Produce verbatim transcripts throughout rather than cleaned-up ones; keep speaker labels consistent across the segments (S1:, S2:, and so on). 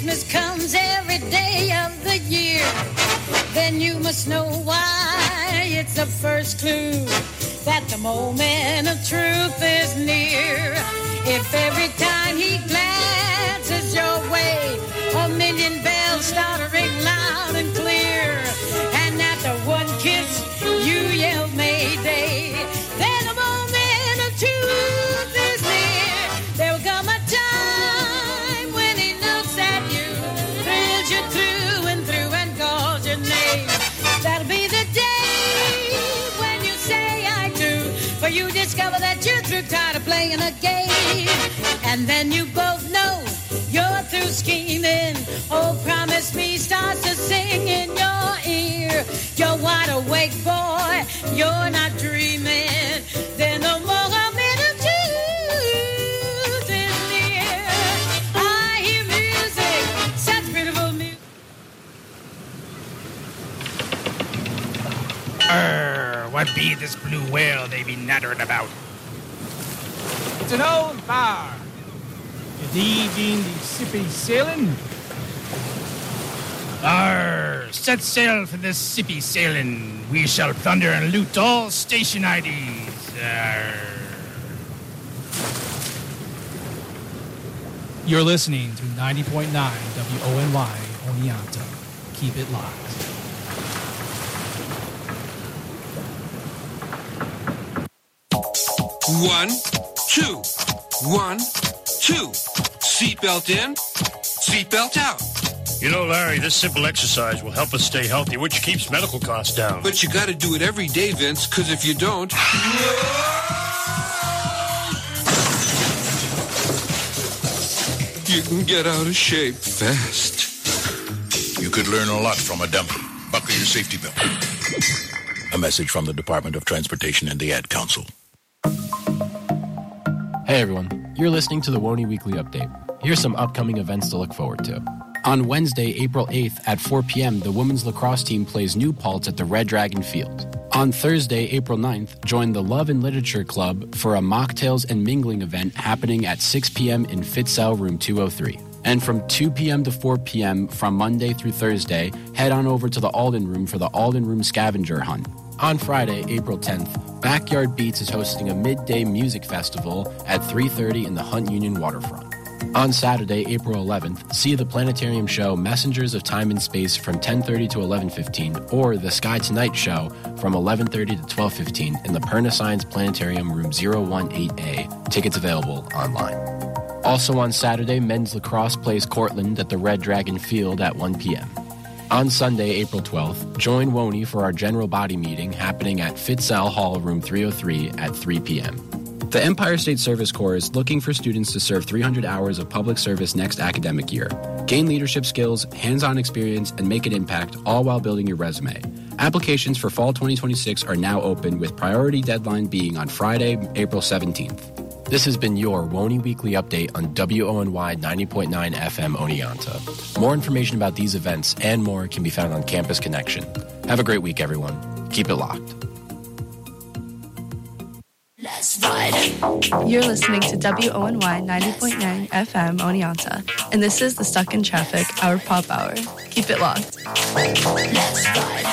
S1: Christmas comes every day of the year, then you must know why. It's the first clue that the moment of truth is near. If every time he glances your way, a million bells start to ring loud and clear, and after one kiss you yell Mayday, then the moment of truth is near. There will come a time when he looks at you, thrills you through and through, and calls your name. That'll be the day when you say I do, for you discover that you're through, tired of playing a game, and then you both know you're through scheming. Oh, promise me starts to sing in your ear. You're wide awake, boy, you're not dreaming. Then the moment of truth is near. I hear music, such beautiful music.
S2: Arr, what be this blue whale they be nattering about?
S3: It's an old bar. Good evening, the sippy sailing.
S2: Arr, set sail for this sippy sailing. We shall plunder and loot all station I Ds. Arr.
S4: You're listening to ninety point nine W O N Y Oneonta. Keep it locked.
S5: One, two, one, two. Seatbelt in, seatbelt out.
S6: You know, Larry, this simple exercise will help us stay healthy, which keeps medical costs down.
S5: But you gotta do it every day, Vince, because if you don't... you can get out of shape fast.
S7: You could learn a lot from a dummy. Buckle your safety belt. A message from the Department of Transportation and the Ad Council.
S8: Hey everyone, you're listening to the W O N Y Weekly Update. Here's some upcoming events to look forward to. On Wednesday, April eighth at four p.m., the women's lacrosse team plays New Paltz at the Red Dragon Field. On Thursday, April ninth, join the Love and Literature Club for a mocktails and mingling event happening at six p.m. in Fitzell Room two oh three. And from two p.m. to four p.m. from Monday through Thursday, head on over to the Alden Room for the Alden Room Scavenger Hunt. On Friday, April tenth, Backyard Beats is hosting a midday music festival at three thirty in the Hunt Union Waterfront. On Saturday, April eleventh, see the planetarium show Messengers of Time and Space from ten thirty to eleven fifteen, or the Sky Tonight show from eleven thirty to twelve fifteen in the Perna Science Planetarium Room zero one eight A. Tickets available online. Also on Saturday, men's lacrosse plays Cortland at the Red Dragon Field at one p.m. On Sunday, April twelfth, join W O N Y for our general body meeting happening at Fitzell Hall, Room three oh three at three p.m. The Empire State Service Corps is looking for students to serve three hundred hours of public service next academic year. Gain leadership skills, hands-on experience, and make an impact, all while building your resume. Applications for fall twenty twenty-six are now open, with priority deadline being on Friday, April seventeenth. This has been your W O N Y Weekly Update on W O N Y ninety point nine F M Oneonta. More information about these events and more can be found on Campus Connection. Have a great week, everyone. Keep it locked.
S9: Let's ride. You're listening to W O N Y ninety point nine F M Oneonta, and this is the Stuck in Traffic, our pop hour. Keep it locked. Let's ride.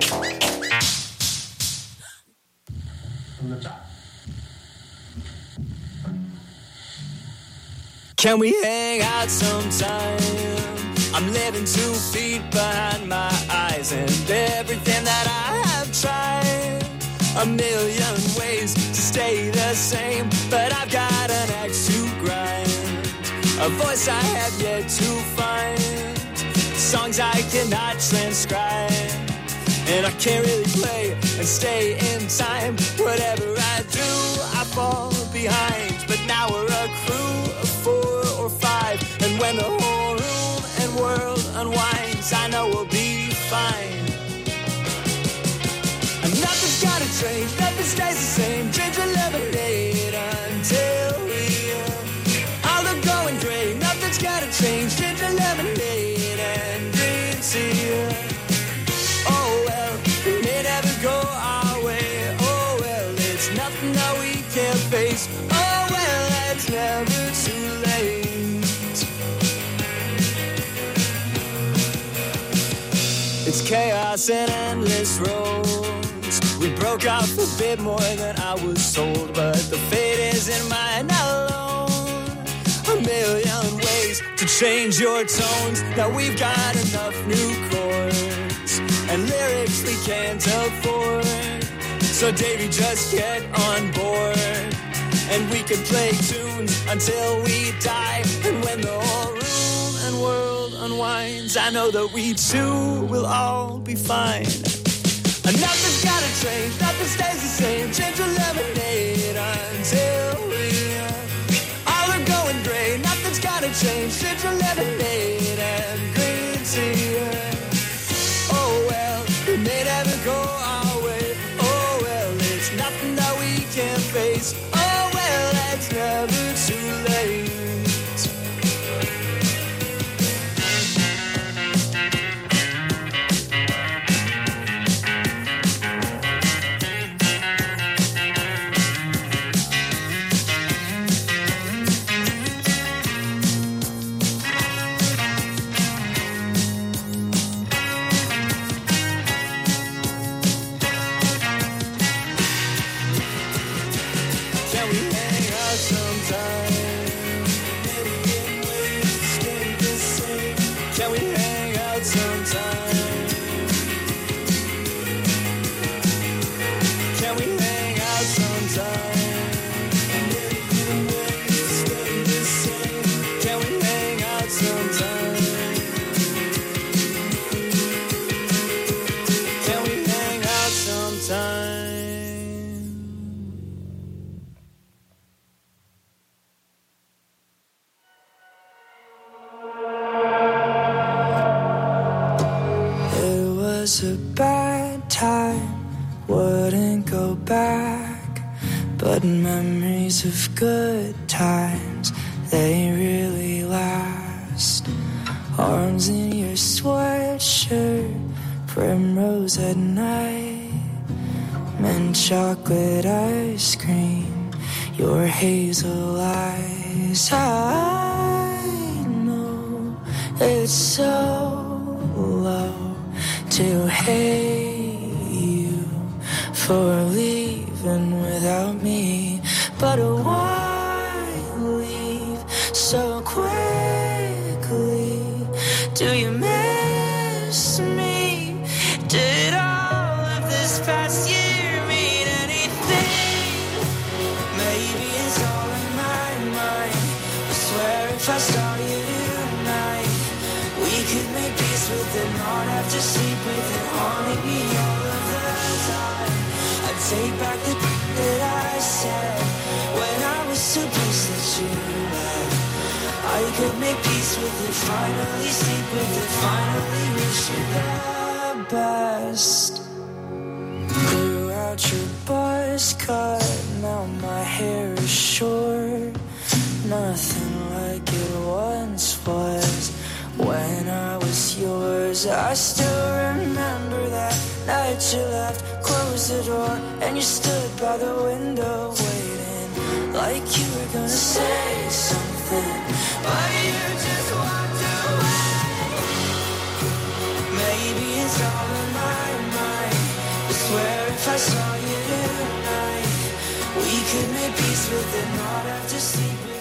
S10: From the top. Can we hang out sometime? I'm living two feet behind my eyes, and everything that I have tried, a million ways to stay the same, but I've got an axe to grind, a voice I have yet to find, songs I cannot transcribe, and I can't really play and stay in time. Whatever I do, I fall behind, but now we're a crew of four or five, and when the whole room and world unwinds, I know we'll be fine. And nothing's gotta change, nothing stays the same. Drink a lemonade until we all are going great. Nothing's gotta change, drink a lemonade and green tea. Oh well, we may never go our way. Oh well, it's nothing that we can't face. Oh well, it's never too late. chaos and endless roads. We broke off a bit more than I was told, but the fate isn't mine alone. A million ways to change your tones. Now we've got enough new chords and lyrics we can't afford. So Davey, just get on board, and we can play tunes until we die. And when the whole room and world unwinds, I know that we too will all be fine. And nothing's gotta change, nothing stays the same. Change your lemonade until we all are going gray. Nothing's gotta change, change your lemonade and green tea. Oh well, we may never go our way. Oh well, it's nothing that we can't face. Oh well, it's never too late. A bad time, wouldn't go back, but memories of good times, they really last. Arms in your sweatshirt, primrose at night, mint chocolate ice cream, your hazel eyes. I know it's so low to hate you for leaving without me, but why leave so quickly? Do you miss me? Did all of this past year mean anything? Maybe it's all in my mind. I swear if I saw you tonight, we could make peace with it, not have to sleep with it, haunting me all of the time. I'd take back the thing that I said when I was supposed that you left. I could make peace with it, finally sleep with it, finally wish you the best. Grew out your buzz cut, now my hair is short. Nothing like it once was. When I was yours, I still remember that night you left, closed the door, and you stood by the window waiting, like you were gonna say something, but you just walked away. Maybe it's all in my mind. I swear if I saw you tonight, we could make peace with it, not have to sleep with it.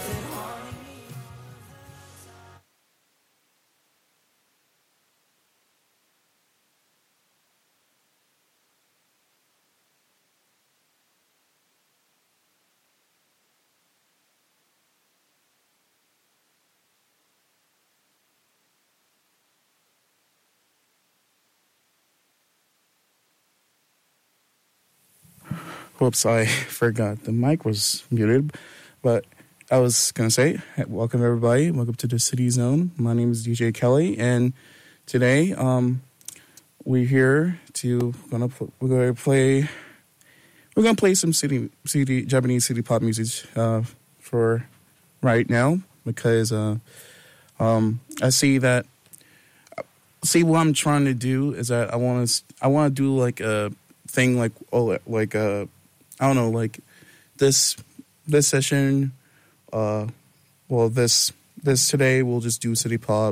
S11: Whoops, I forgot the mic was muted, but I was going to say, welcome everybody, welcome to the City Zone. My name is D J Kelly, and today um, we're here to, gonna, we're going to play, we're going to play some city, city, Japanese city pop music uh, for right now, because uh, um, I see that, see what I'm trying to do is that I want to, I want to do like a thing like, oh, like a, I don't know, like this this session, uh, well, this this today we'll just do city pop,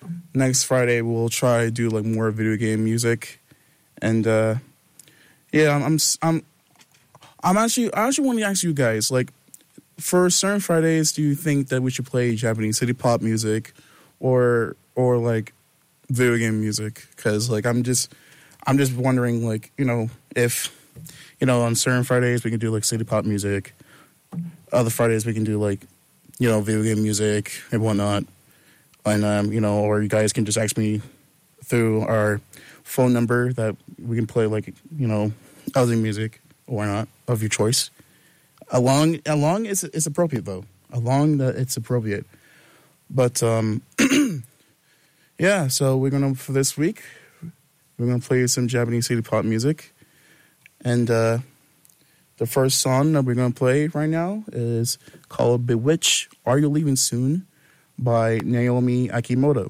S11: next Friday we'll try to do like more video game music, and uh, yeah, I'm, I'm I'm I'm actually I actually want to ask you guys, like, for certain Fridays, do you think that we should play Japanese city pop music, or or like video game music? Because like I'm just I'm just wondering, like, you know, if you know on certain Fridays we can do like city pop music, other Fridays we can do like, you know, video game music and whatnot. And, um, you know, or you guys can just ask me through our phone number that we can play, like, you know, other music or not of your choice. Along, along is is appropriate, though. Along that it's appropriate. But, um, yeah, so we're going to, for this week, we're going to play some Japanese city pop music. And uh, the first song that we're going to play right now is called Bewitch, Are You Leaving Soon? By Naomi Akimoto.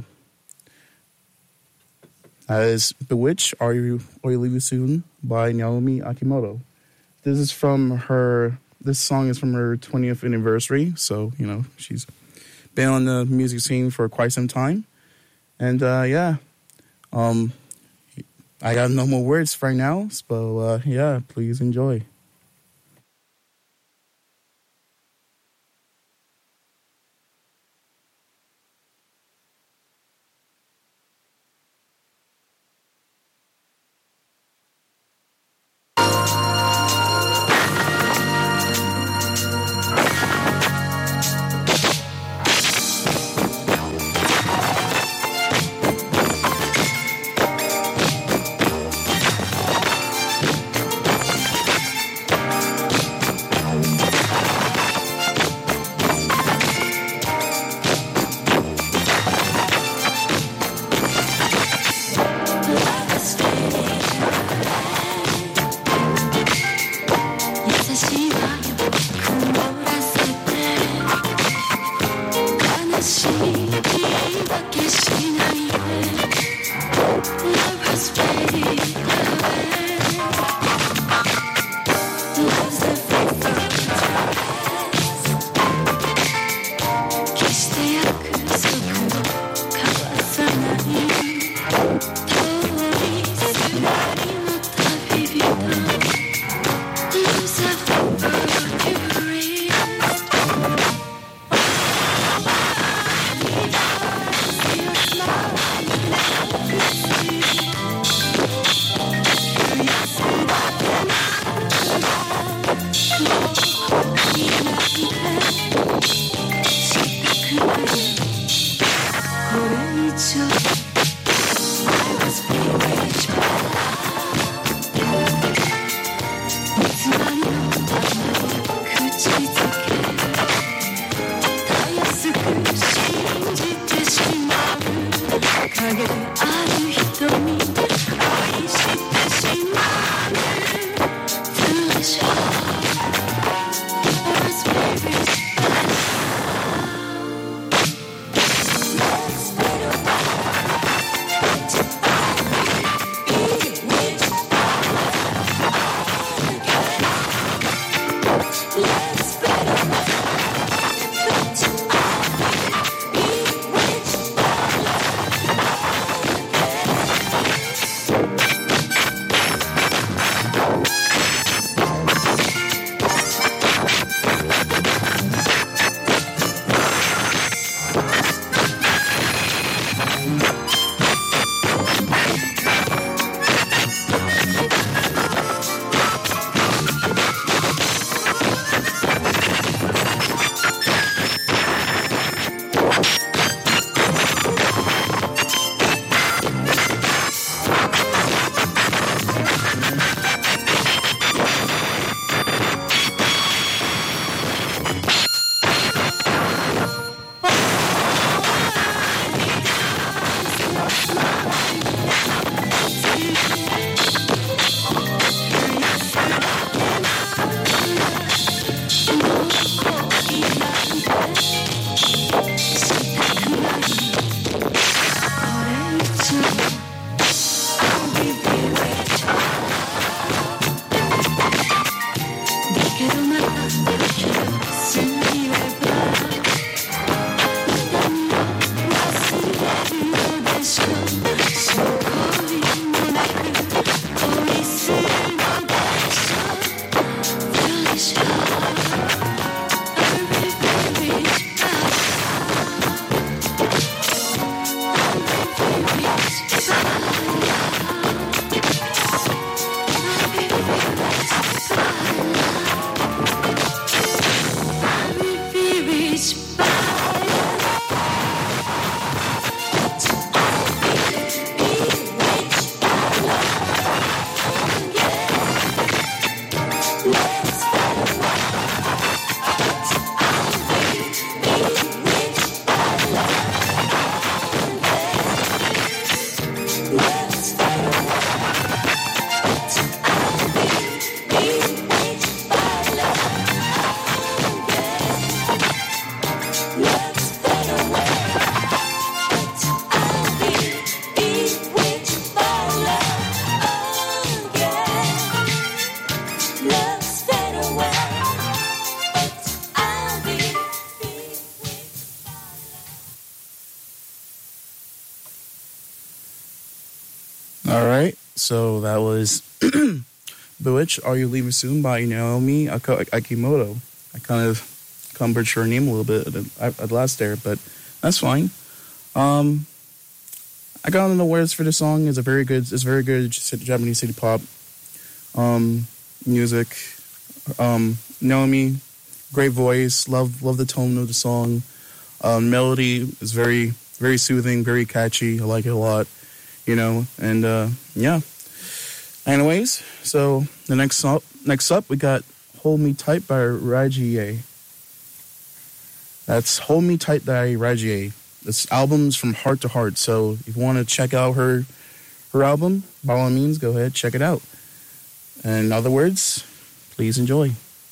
S11: That is Bewitch, Are You Are You Leaving Soon? By Naomi Akimoto. This is from her, this song is from her twentieth anniversary, so, you know, she's been on the music scene for quite some time. And, uh, yeah, um, I got no more words right now, so, uh, yeah, please enjoy.
S12: 「
S11: so that was Bewitched, Are You Leaving Soon by Naomi Ak- Akimoto. I kind of cumbered her name a little bit at, at last there, but that's fine. Um, I got on the words for the song. It's a very good, it's very good Japanese city pop um, music. Um, Naomi, great voice. Love, love the tone of the song. Um, melody is very, very soothing, very catchy. I like it a lot, you know. And uh, yeah. Anyways, so the next up, next up, we got "Hold Me Tight" by Rajie. That's "Hold Me Tight" by Rajie. This album's from Heart to Heart. So if you want to check out her her album, by all means, go ahead, check it out. And in other words, please enjoy.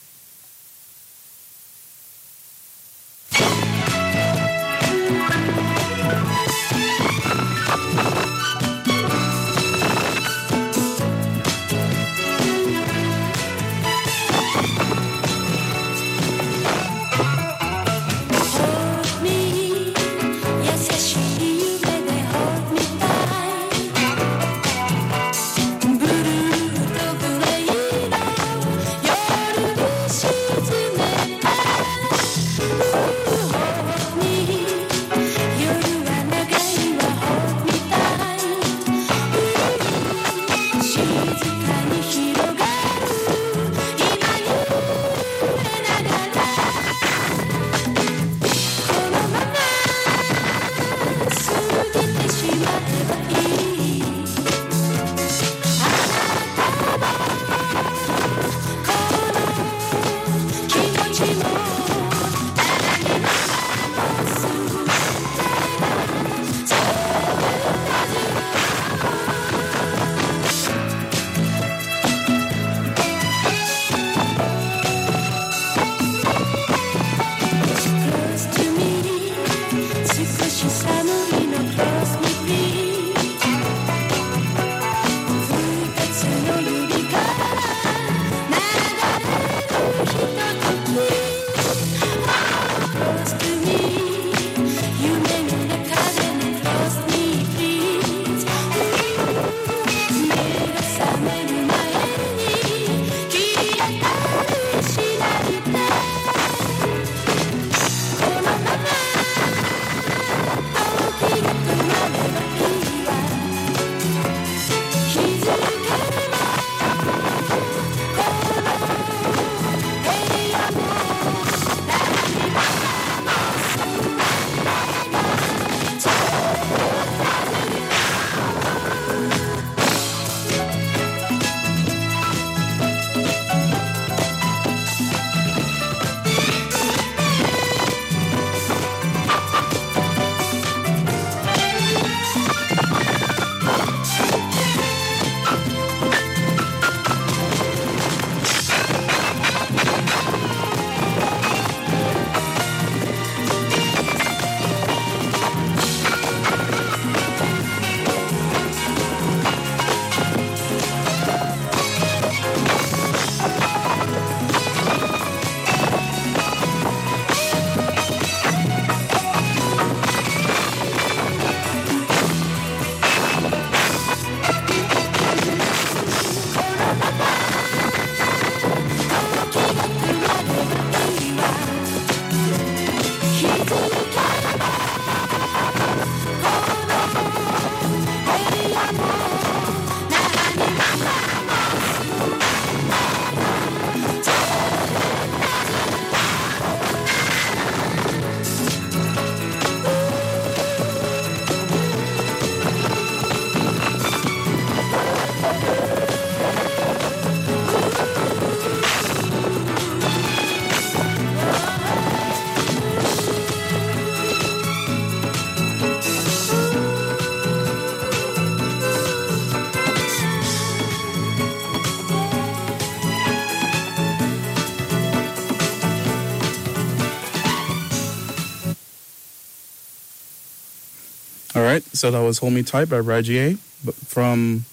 S11: All right, so that was "Hold Me Tight" by Rajie from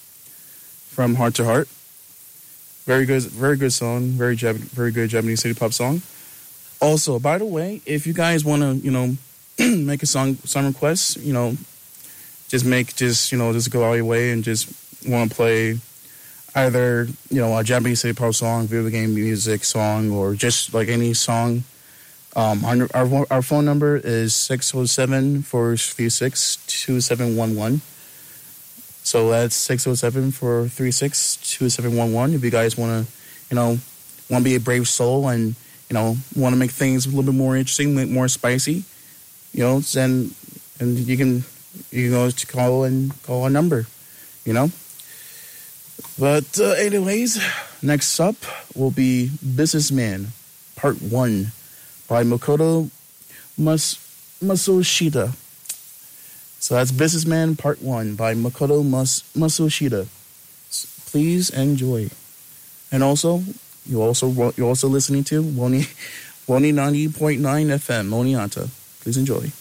S11: from Heart to Heart. Very good, very good song. Very Jap- very good Japanese city pop song. Also, by the way, if you guys want to, you know, make a song, song request, you know, just make just you know just go all your way and just want to play either, you know, a Japanese city pop song, video game music song, or just like any song, um, our, our, our phone number is six oh seven, four three six, two seven one one. So that's six oh seven, four three six, two seven one one. If you guys want to, you know, want to be a brave soul and, you know, want to make things a little bit more interesting, make more spicy, you know, then and you can you can go to call and call a number, you know. But uh, anyways, next up will be Businessman Part One by Makoto Mas- Matsushita. So that's Businessman Part One by Makoto Mas- Matsushita. Please enjoy. And also, you also you're also listening to Woni Woni ninety point nine F M Oneonta. Please enjoy.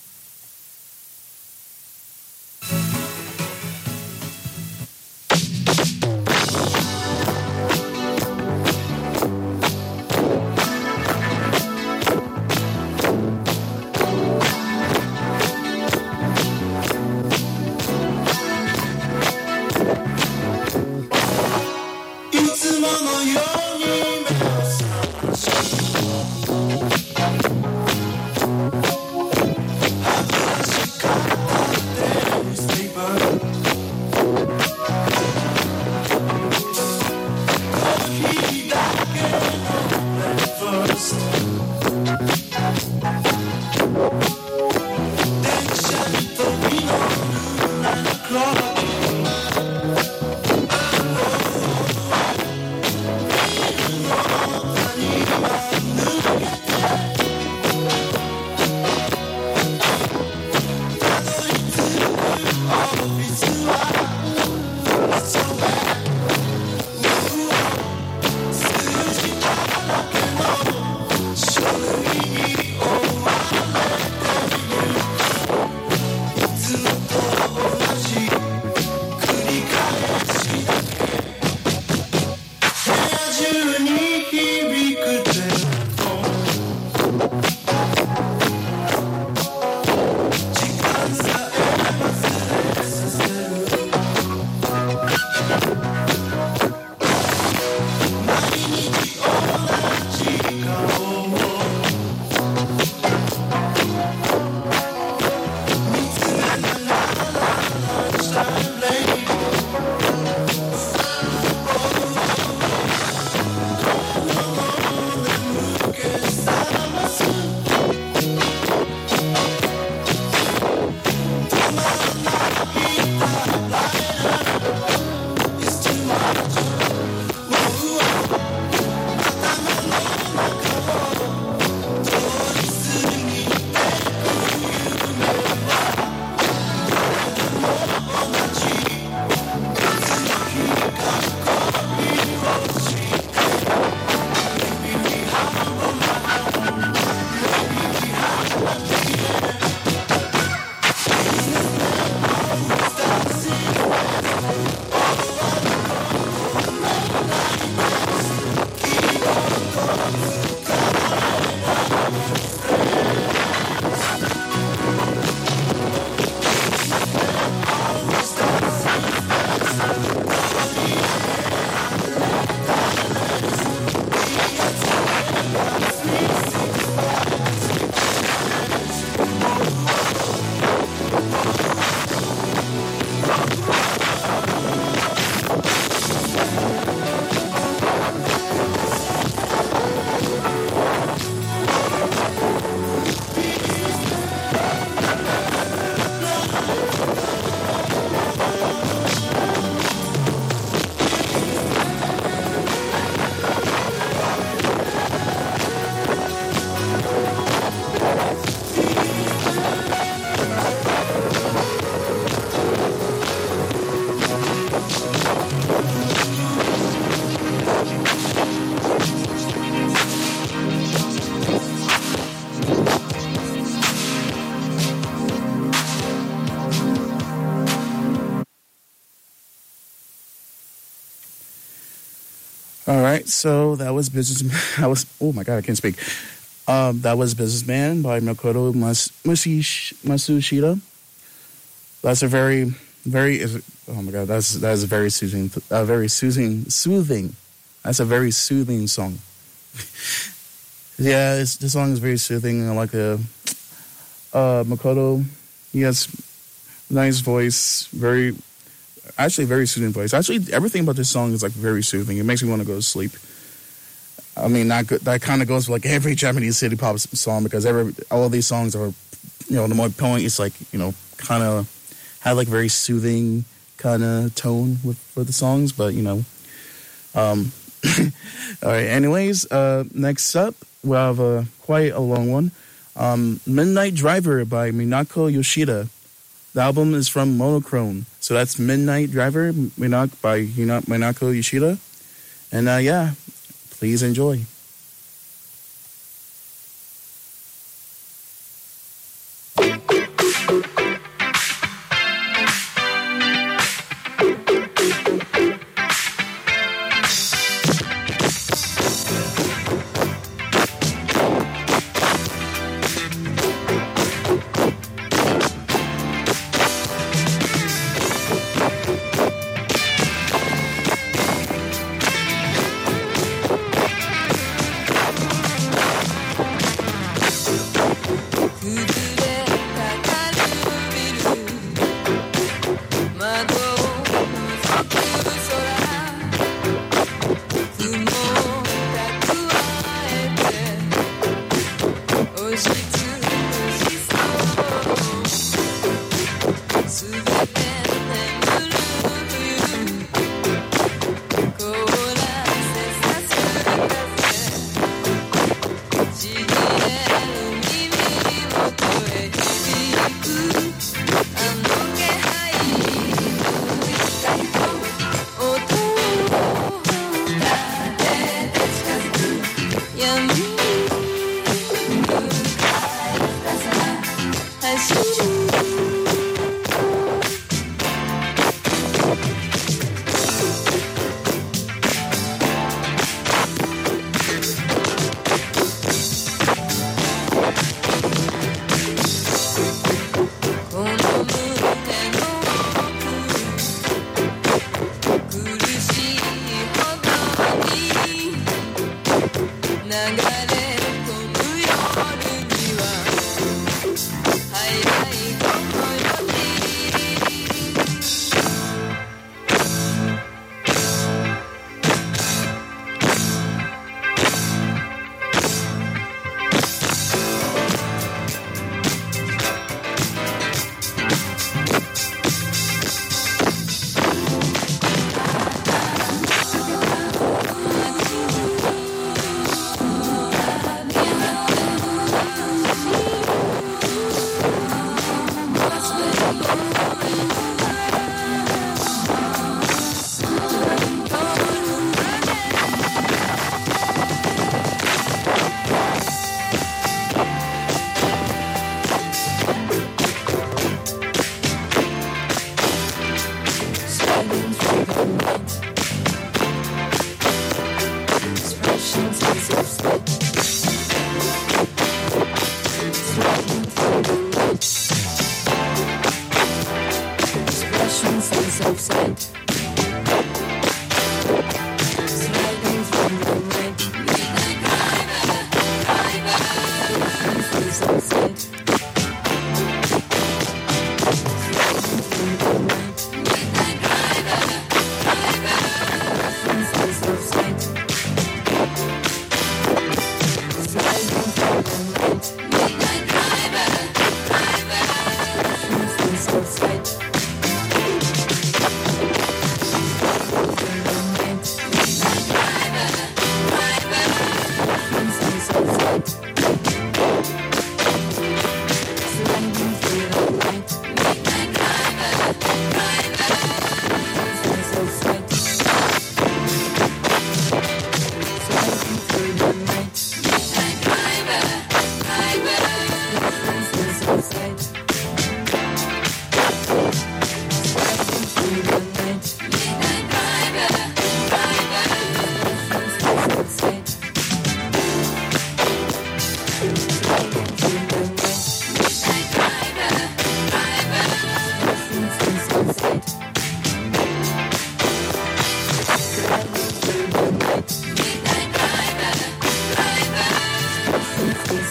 S11: All right, so that was Businessman. I was oh my god, I can't speak. Um, that was Businessman by Makoto Mas- Masushita. That's a very very is oh my god, that's that is very soothing, uh, very soothing, soothing. That's a very soothing song. Yeah, it's, this song is very soothing. I like the uh, Makoto. He has nice voice, very actually very soothing voice. Actually, everything about this song is like very soothing. It makes me want to go to sleep. I mean, not good. That kind of goes for like every Japanese city pop song because every all of these songs are, you know, the more point is like, you know, kind of have like very soothing kind of tone with for the songs. But you know, um, all right. Anyways, uh, next up we have a quite a long one. Um, Midnight Driver by Minako Yoshida. The album is from Monochrome, so that's Midnight Driver Minak by Minako Yoshida, and uh, yeah. Please enjoy.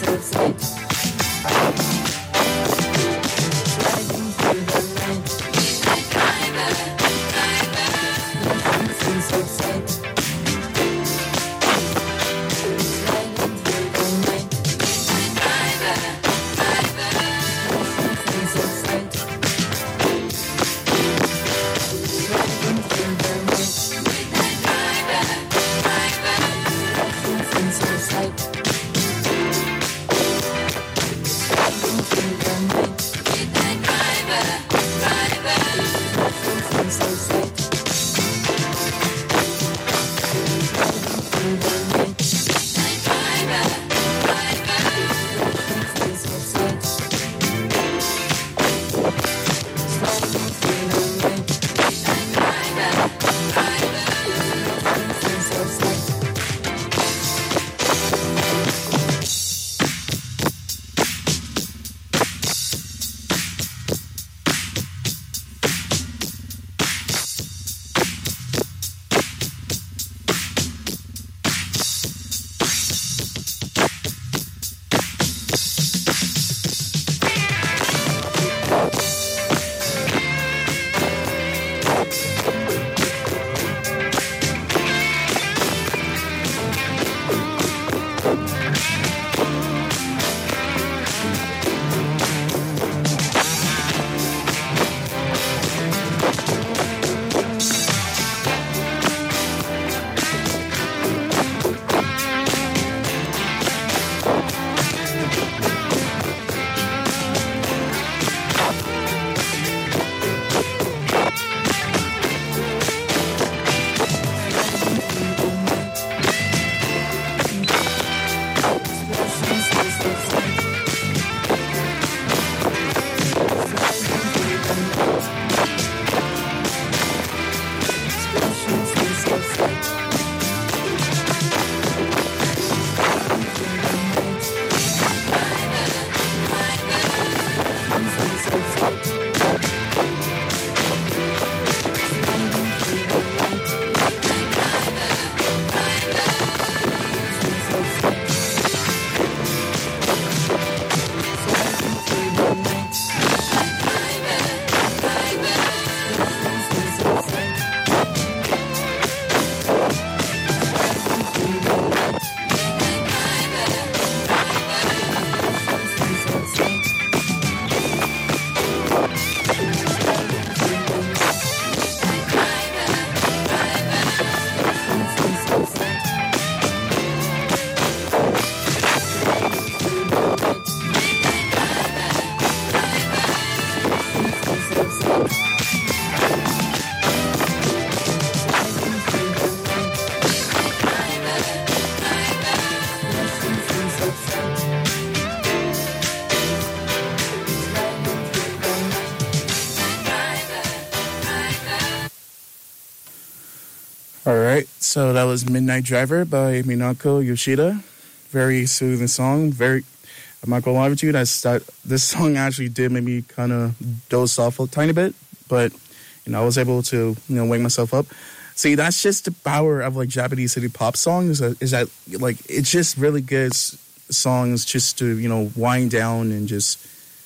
S11: All right, so that was Midnight Driver by Minako Yoshida. Very soothing song. Very, I'm not gonna lie with you, that's, that, this song actually did make me kind of doze off a tiny bit, but you know I was able to you know wake myself up. See, that's just the power of like Japanese city pop songs. Is that like it's just really good songs just to you know wind down and just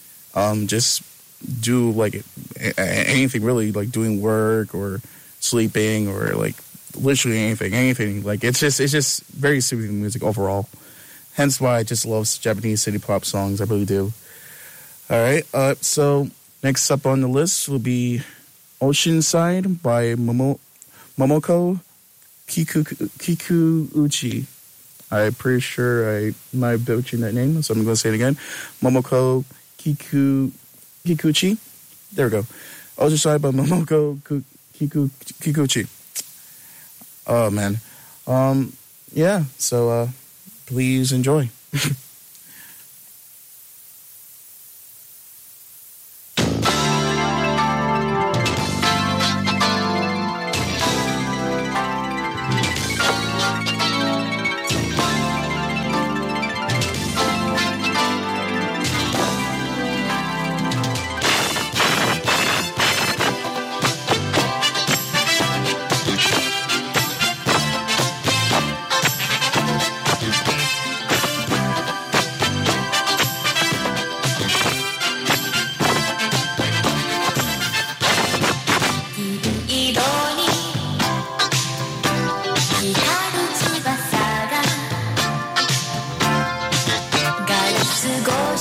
S11: um just do like anything really, like doing work or sleeping or like literally anything, anything. Like it's just it's just very soothing music overall. Hence why I just love Japanese city pop songs. I really do. All right, uh, so next up on the list will be Oceanside by Momo, Momoko Kiku, Kikuuchi. I'm pretty sure I might have butchered that name, so I'm going to say it again. Momoko Kiku, Kikuchi. There we go. Oceanside by Momoko Kiku, Kikuchi. Oh, man. Um, yeah, so uh, please enjoy.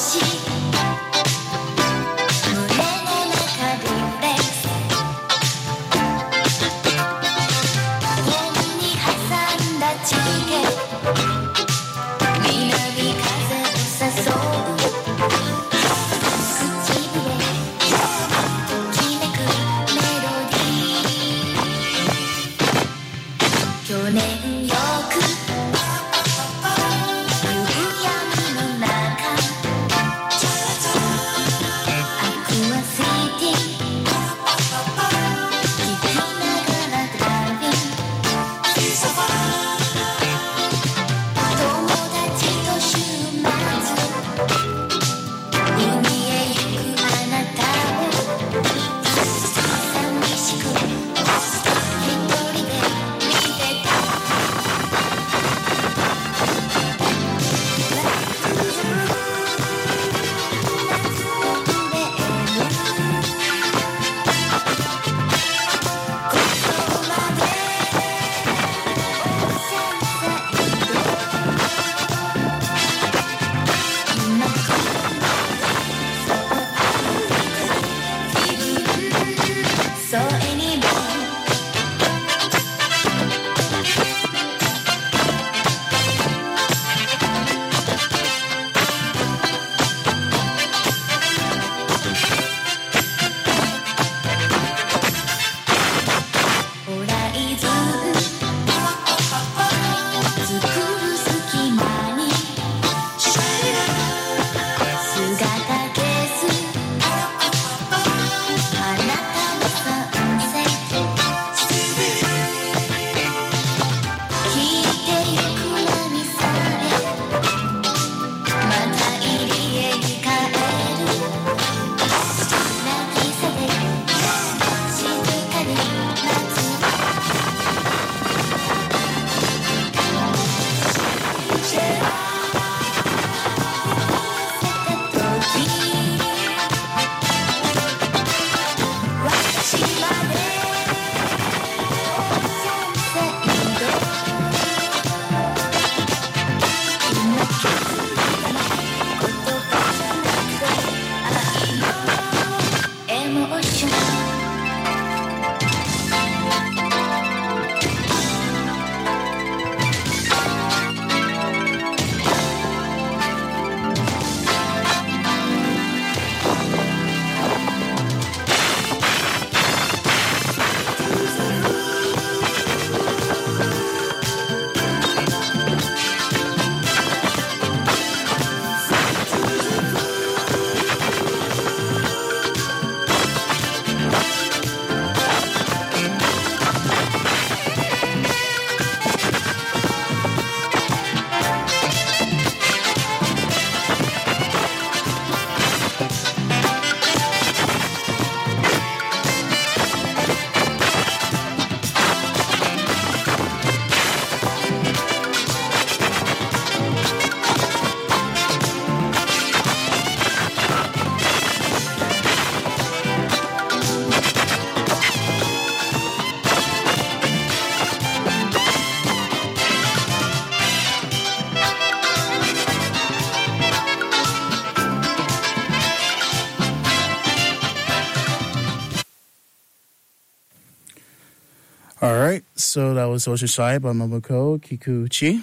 S11: All right, so that was Ocean Shy by Momoko Kikuchi.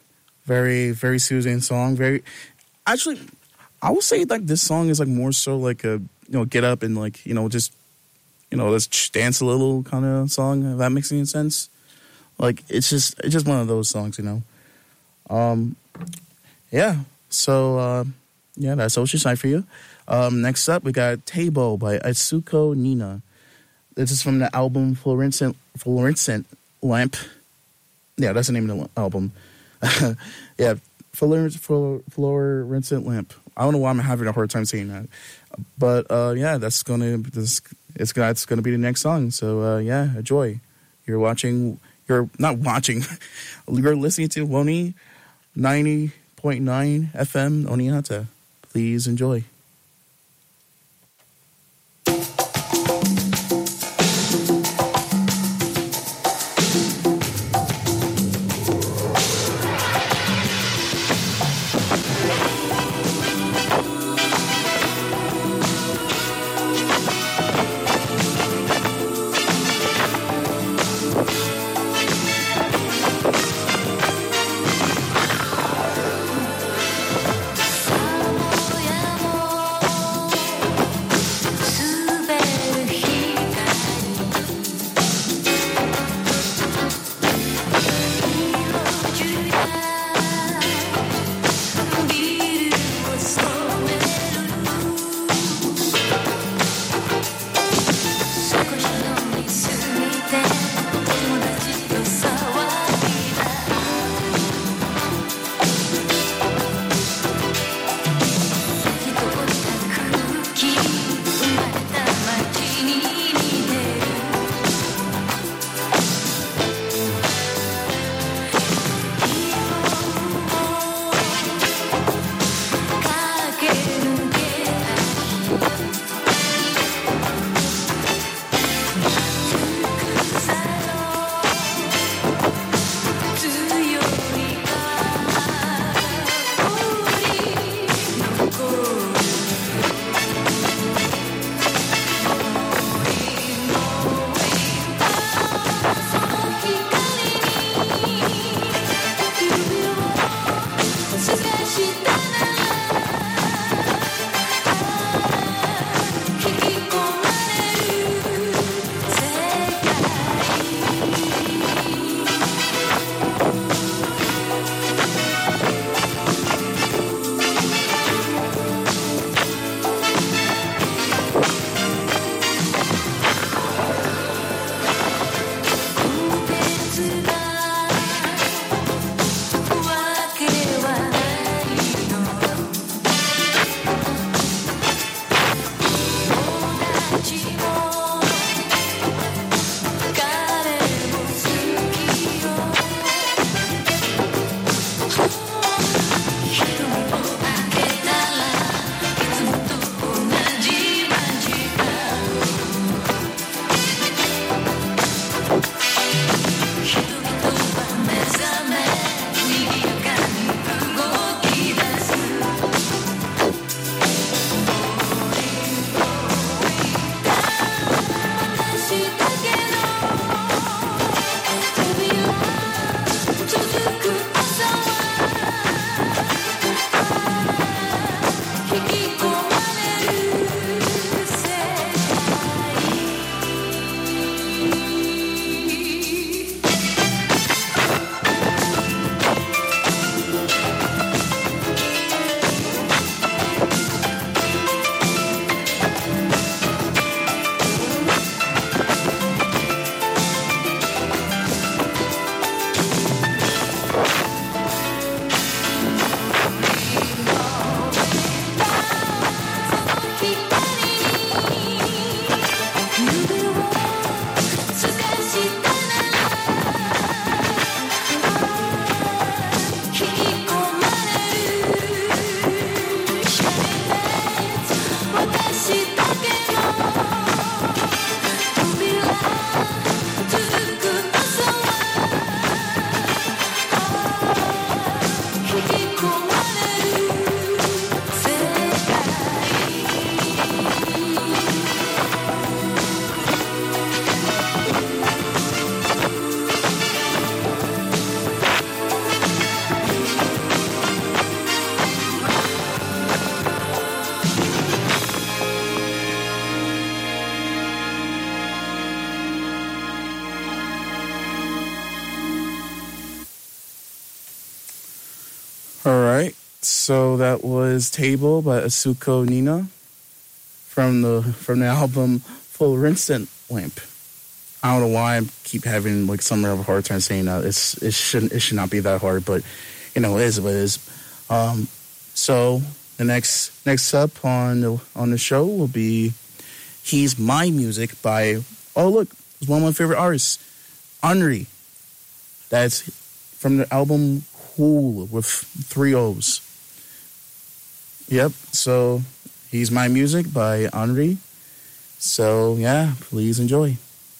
S11: Very, very soothing song. Very, actually, I would say like this song is like more so like a, you know, get up and like, you know, just, you know, let's dance a little kind of song, if that makes any sense. Like, it's just, it's just one of those songs, you know. Um, yeah, so, uh, yeah, that's Ocean Shy for you. Um, next up, we got Table by Atsuko Nina. This is from the album Fluorescent, Fluorescent Lamp. Yeah, that's the name of the album. yeah, Fluorescent, Fluorescent Lamp. I don't know why I'm having a hard time saying that. But, uh, yeah, that's going to, this, it's, it's going to be the next song. So, uh, yeah, enjoy. You're watching, you're not watching, you're listening to Woni ninety point nine F M Oneonta. Please enjoy. so that was Table by Asuko Nina from the from the album Fluorescent Lamp. I don't know why I keep having like some of a hard time saying that. It's it shouldn't it should not be that hard, but you know it is what it is. Um, so the next next up on the on the show will be He's My Music by oh look, it's one of my favorite artists, Henri. That's from the album Cool with three O's. Yep, so He's My Music by Henri. So yeah, please enjoy.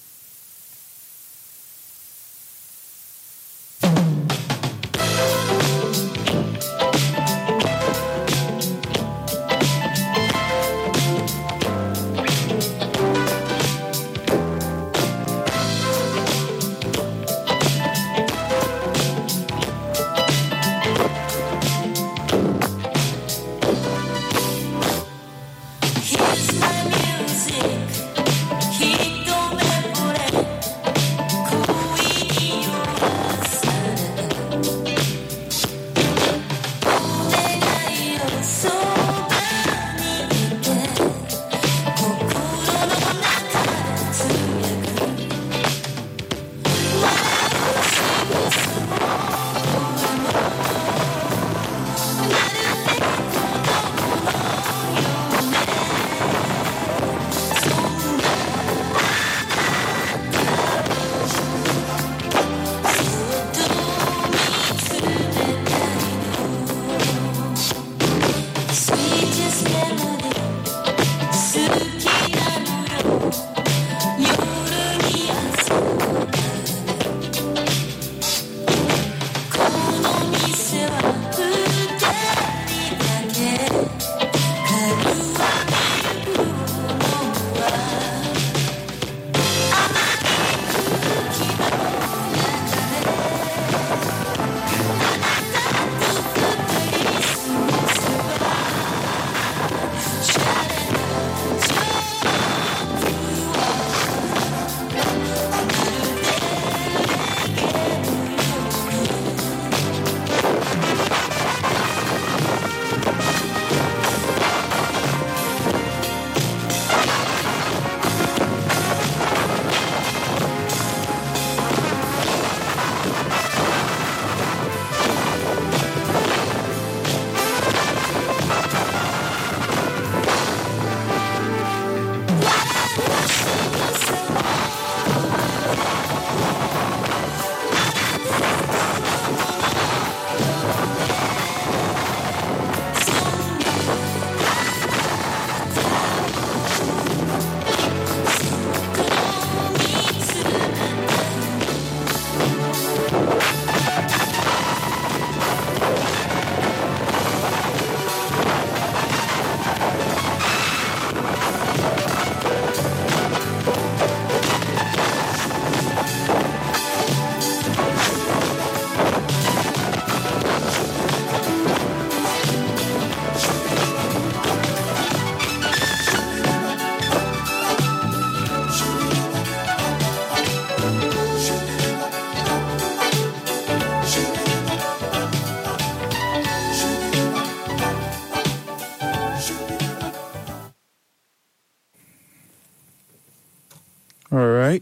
S11: All right.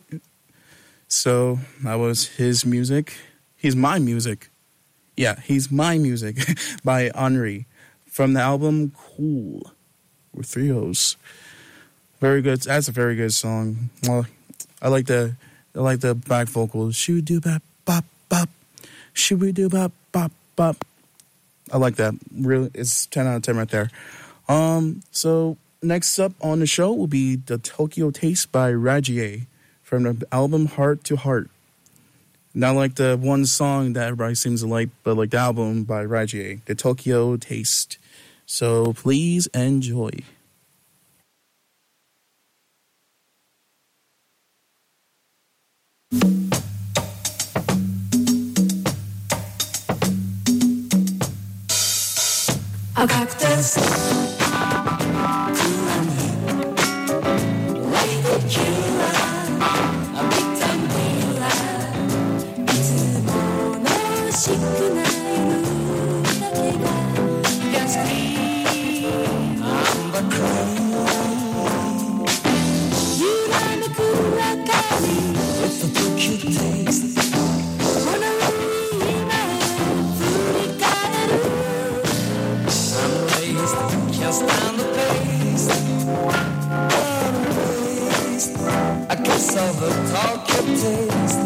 S11: So that was his music. He's My Music. Yeah, He's My Music by Henri from the album Cool with three O's. Very good. That's a very good song. Well, I like the I like the back vocals. Shoo doo bop bop bop. Shoo doo bop bop bop. I like that. Really, it's ten out of ten right there. Um. So next up on the show will be the Tokyo Taste by Rajier from the album Heart to Heart. Not like the one song that everybody seems to like, but like the album by Rajier, the Tokyo Taste. So please enjoy.
S10: A cactus. She just down the pace. I guess of a Tokyo taste.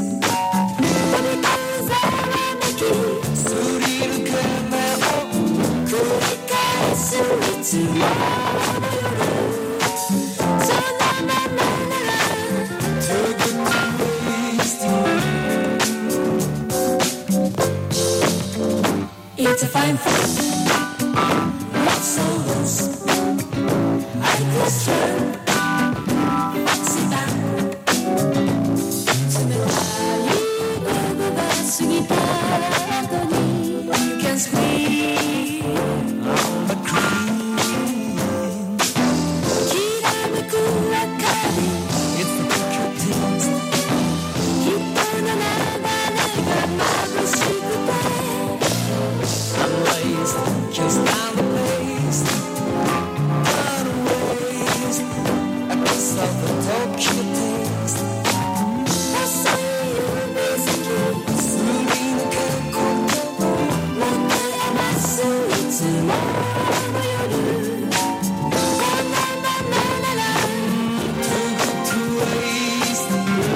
S10: It's a fine thing. Not so loose. I could turn. What's it about? You can squeeze on the cream. It's the picture taste. I'm lazy, just down the pace. Run waste. I guess of the Tokyo taste. I say you're basically sweet Kakoto. One day I'm a sweet tomorrow. Too good to waste.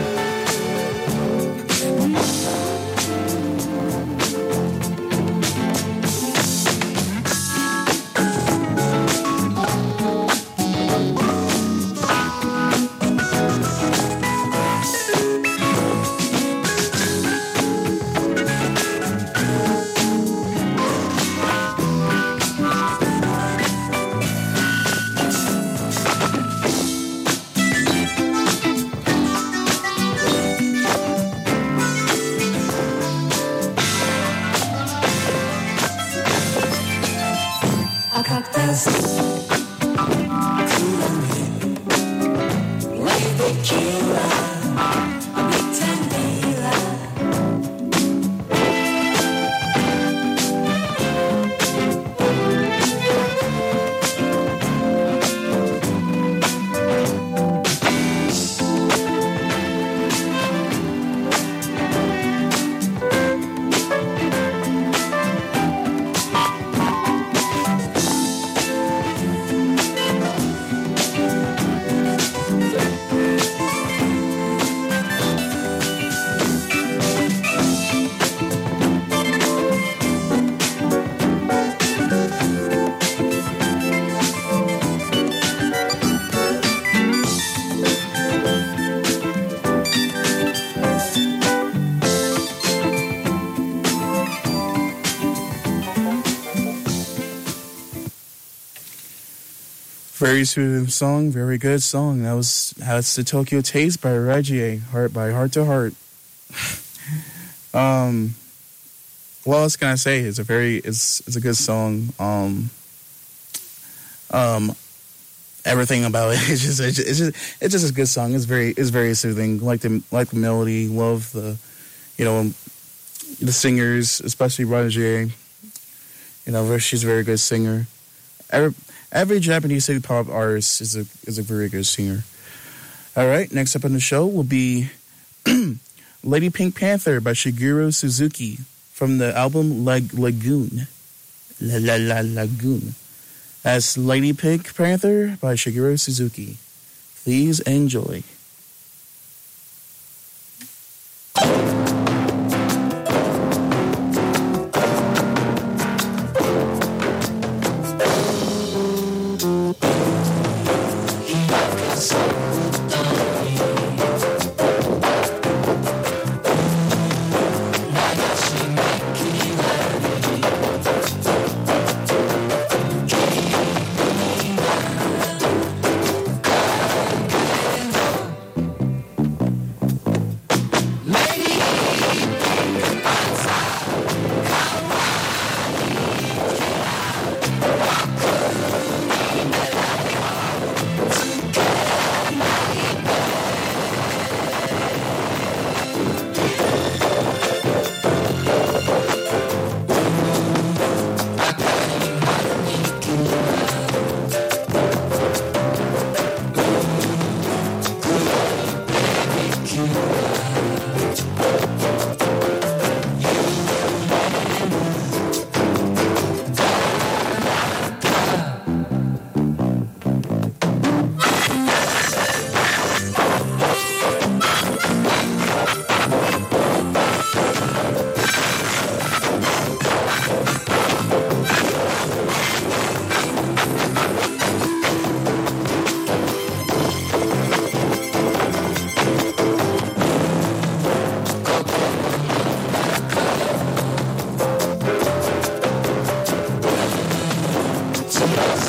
S10: A cocktail scene. Cool and hip. Lady killer. A big time dealer.
S11: Very soothing song, very good song. That was That's the Tokyo Taste by Reggie, Heart by Heart to Heart. um, what else can I say? It's a very, it's it's a good song. Um, um, everything about it, it's just, it's just, it's just, it's just a good song. It's very, it's very soothing. Like the, like the melody, love the, you know, the singers, especially Reggie. You know, she's a very good singer. Every, Every Japanese city pop artist is a is a very good singer. All right, next up on the show will be Lady Pink Panther by Shigeru Suzuki from the album Lag- Lagoon. La La La Lagoon. That's Lady Pink Panther by Shigeru Suzuki. Please enjoy.
S10: Thank you.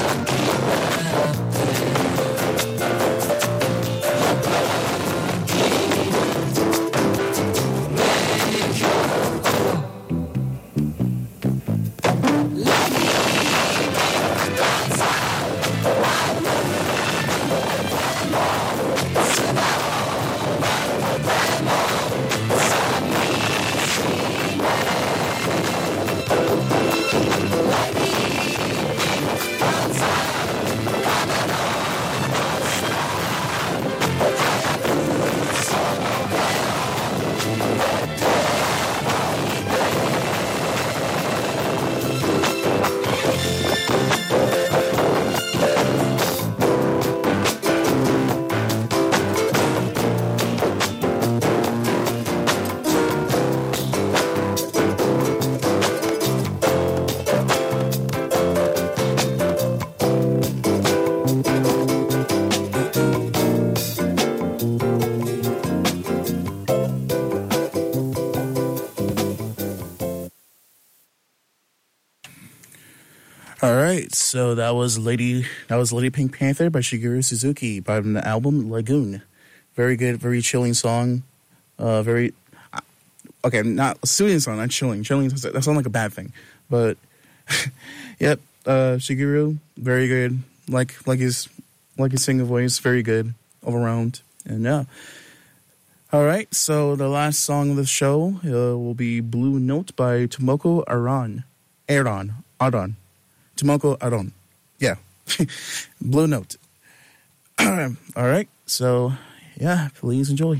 S11: All right, so that was Lady that was Lady Pink Panther by Shigeru Suzuki by the album Lagoon. Very good, very chilling song. Uh, very okay, not soothing song, not chilling. Chilling that sounds like a bad thing, but yep. Uh, Shigeru, very good. Like like his like his singing voice, very good all around. And yeah. All right, so the last song of the show uh, will be Blue Note by Tomoko Aran. Aran. Aran. Tomoko Aran. Yeah. Blue Note. All right, so yeah, please enjoy.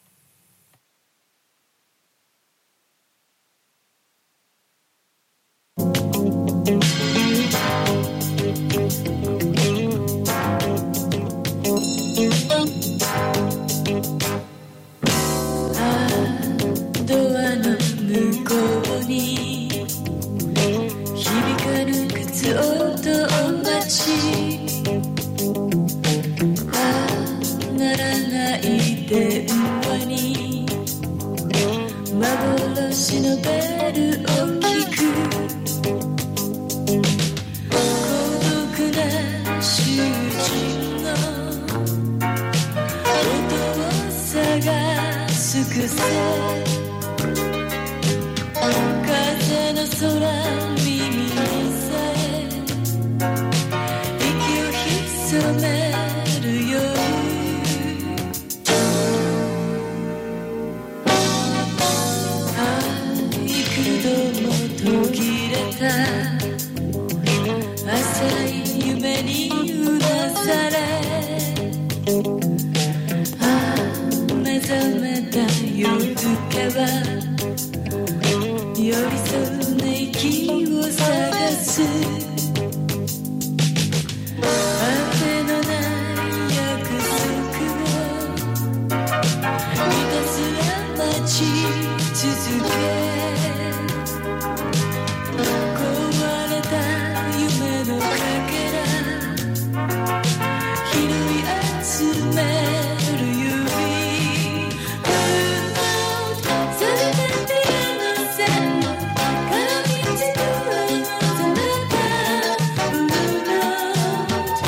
S12: 幻のベルを聞く孤独な囚人の音を探す癖風の空耳にさえ息を潜めるよ途切れた浅い夢にうなされああ目覚めた夜から寄り添う寝息を探すあてのない約束をひたすら待ち続けのかけら拾い集める指ブルーノートされてピアノ線から道の上のされたブルーノート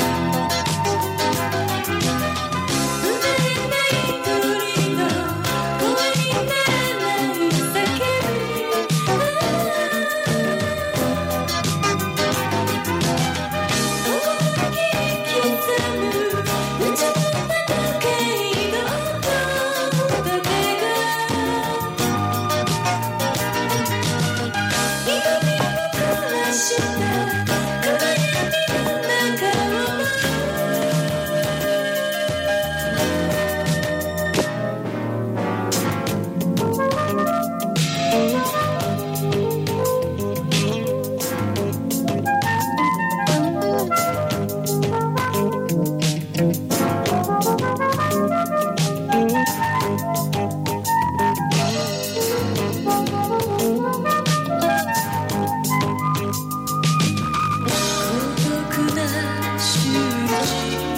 S12: 濡れない鳥の声にならない叫び孤独な囚人